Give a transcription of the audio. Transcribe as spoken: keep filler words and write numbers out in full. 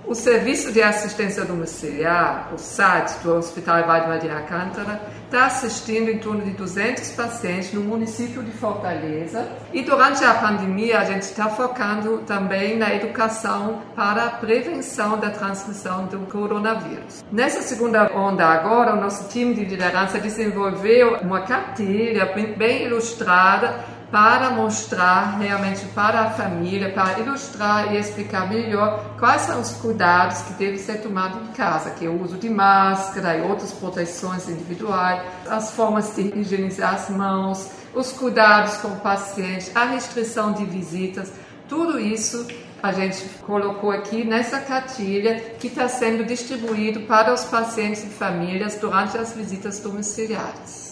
O Serviço de Assistência Domiciliar, o S A D do Hospital Waldemar de Alcântara, está assistindo em torno de duzentos pacientes no município de Fortaleza. E durante a pandemia a gente está focando também na educação para a prevenção da transmissão do coronavírus. Nessa segunda onda agora, o nosso time de liderança desenvolveu uma cartilha bem ilustrada para mostrar realmente para a família, para ilustrar e explicar melhor quais são os cuidados que devem ser tomados em casa, que é o uso de máscara e outras proteções individuais, as formas de higienizar as mãos, os cuidados com o paciente, a restrição de visitas, tudo isso a gente colocou aqui nessa cartilha que está sendo distribuído para os pacientes e famílias durante as visitas domiciliares.